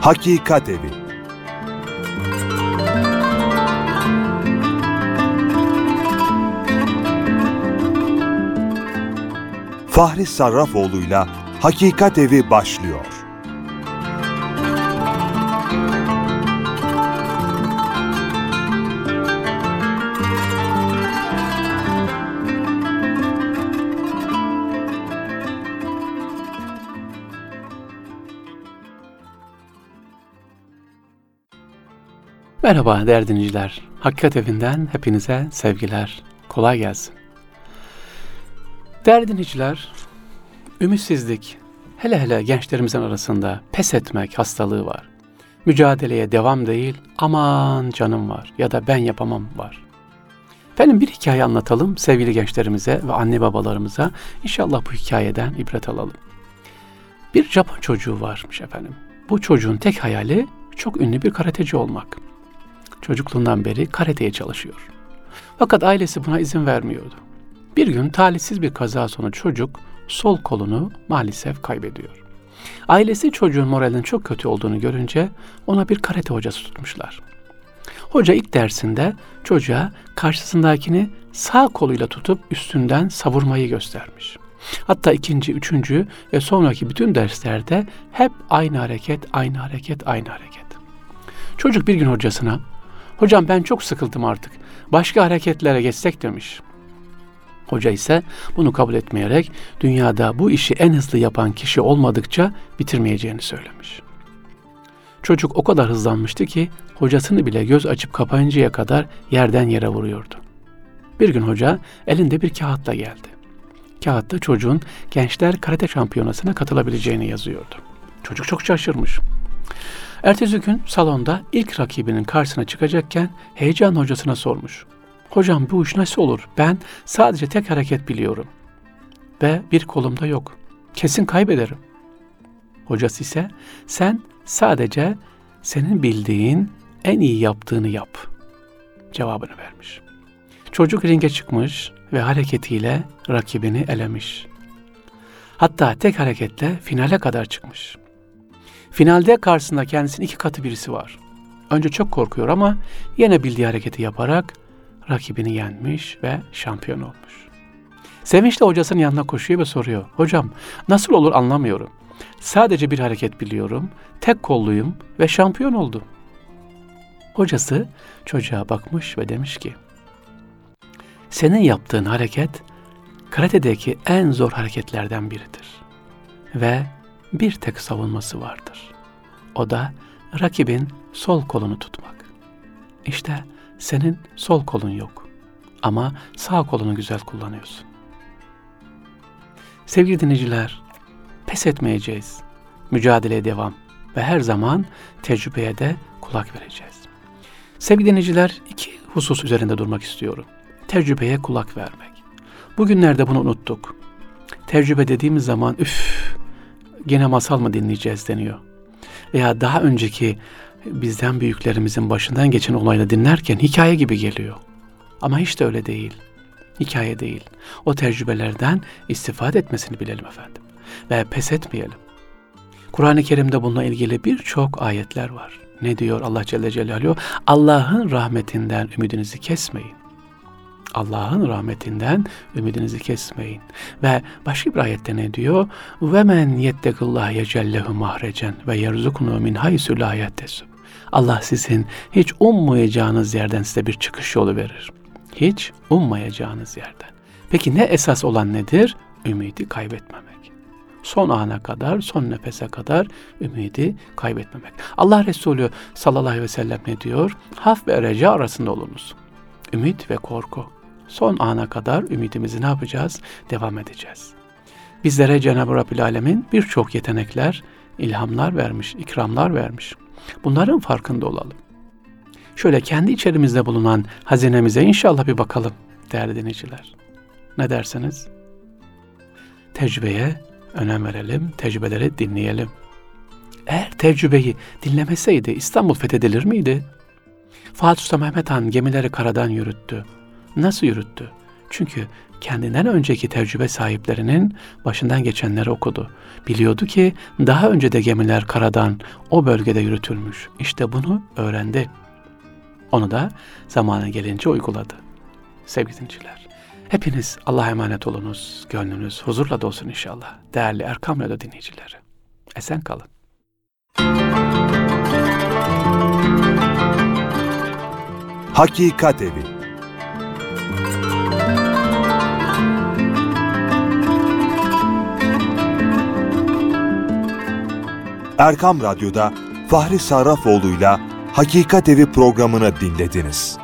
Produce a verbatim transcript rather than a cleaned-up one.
Hakikat Evi. Fahri Sarrafoğlu'yla Hakikat Evi başlıyor. Merhaba değerli dinleyiciler. Hakikat Evi'nden hepinize sevgiler. Kolay gelsin. Değerli dinleyiciler, ümitsizlik, hele hele gençlerimizin arasında pes etmek hastalığı var. Mücadeleye devam değil, aman canım var ya da ben yapamam var. Benim bir hikaye anlatalım sevgili gençlerimize ve anne babalarımıza. İnşallah bu hikayeden ibret alalım. Bir Japon çocuğu varmış efendim. Bu çocuğun tek hayali çok ünlü bir karateci olmak. Çocukluğundan beri karateye çalışıyor. Fakat ailesi buna izin vermiyordu. Bir gün talihsiz bir kaza sonucu çocuk sol kolunu maalesef kaybediyor. Ailesi çocuğun moralinin çok kötü olduğunu görünce ona bir karate hocası tutmuşlar. Hoca ilk dersinde çocuğa karşısındakini sağ koluyla tutup üstünden savurmayı göstermiş. Hatta ikinci, üçüncü ve sonraki bütün derslerde hep aynı hareket, aynı hareket, aynı hareket. Çocuk bir gün hocasına, "Hocam ben çok sıkıldım artık, başka hareketlere geçsek" demiş. Hoca ise bunu kabul etmeyerek dünyada bu işi en hızlı yapan kişi olmadıkça bitirmeyeceğini söylemiş. Çocuk o kadar hızlanmıştı ki hocasını bile göz açıp kapayıncaya kadar yerden yere vuruyordu. Bir gün hoca elinde bir kağıtla geldi. Kağıtta çocuğun gençler karate şampiyonasına katılabileceğini yazıyordu. Çocuk çok şaşırmış. Ertesi gün salonda ilk rakibinin karşısına çıkacakken heyecan hocasına sormuş. "Hocam bu iş nasıl olur? Ben sadece tek hareket biliyorum ve bir kolum da yok. Kesin kaybederim." Hocası ise "Sen sadece senin bildiğin en iyi yaptığını yap" cevabını vermiş. Çocuk ringe çıkmış ve hareketiyle rakibini elemiş. Hatta tek hareketle finale kadar çıkmış. Finalde karşısında kendisinin iki katı birisi var. Önce çok korkuyor ama yine bildiği hareketi yaparak rakibini yenmiş ve şampiyon olmuş. Sevinçle hocasının yanına koşuyor ve soruyor. "Hocam nasıl olur anlamıyorum. Sadece bir hareket biliyorum, tek kolluyum ve şampiyon oldum." Hocası çocuğa bakmış ve demiş ki, "Senin yaptığın hareket karatedeki en zor hareketlerden biridir. Ve bir tek savunması vardır. O da rakibin sol kolunu tutmak. İşte senin sol kolun yok ama sağ kolunu güzel kullanıyorsun." Sevgili dinleyiciler, pes etmeyeceğiz. Mücadeleye devam ve her zaman tecrübeye de kulak vereceğiz. Sevgili dinleyiciler, iki husus üzerinde durmak istiyorum. Tecrübeye kulak vermek. Bugünlerde bunu unuttuk. Tecrübe dediğimiz zaman üf, gene masal mı dinleyeceğiz deniyor. Veya daha önceki bizden büyüklerimizin başından geçen olayını dinlerken hikaye gibi geliyor. Ama hiç de öyle değil. Hikaye değil. O tecrübelerden istifade etmesini bilelim efendim. Ve pes etmeyelim. Kur'an-ı Kerim'de bununla ilgili birçok ayetler var. Ne diyor Allah Celle Celaluhu? Allah'ın rahmetinden ümidinizi kesmeyin. Allah'ın rahmetinden ümidinizi kesmeyin. Ve başka bir ayette ne diyor? وَمَنْ يَتَّقِ اللّٰهَ يَجَلَّهُ مَحْرَجًا وَيَرْزُقْنُهُ مِنْ حَيْثُ لَا يَحْتَسِبُ. Allah sizin hiç ummayacağınız yerden size bir çıkış yolu verir. Hiç ummayacağınız yerden. Peki ne esas olan nedir? Ümidi kaybetmemek. Son ana kadar, son nefese kadar ümidi kaybetmemek. Allah Resulü sallallahu aleyhi ve sellem ne diyor? Haf ve reca arasında olunuz. Ümit ve korku. Son ana kadar ümidimizi ne yapacağız? Devam edeceğiz. Bizlere Cenab-ı Rabbül Alemin birçok yetenekler, ilhamlar vermiş, ikramlar vermiş. Bunların farkında olalım. Şöyle kendi içerimizde bulunan hazinemize inşallah bir bakalım değerli dinleyiciler. Ne dersiniz? Tecrübeye önem verelim, tecrübeleri dinleyelim. Eğer tecrübeyi dinlemeseydi İstanbul fethedilir miydi? Fatih Sultan Mehmet Han gemileri karadan yürüttü. Nasıl yürüttü? Çünkü kendinden önceki tecrübe sahiplerinin başından geçenleri okudu. Biliyordu ki daha önce de gemiler karadan o bölgede yürütülmüş. İşte bunu öğrendi. Onu da zamanı gelince uyguladı. Sevgili dinleyiciler, hepiniz Allah'a emanet olunuz. Gönlünüz huzurla dolsun inşallah. Değerli Erkam Radyo dinleyicileri, esen kalın. Hakikat Evi. Erkam Radyo'da Fahri Sarrafoğlu'yla Hakikat Evi programını dinlediniz.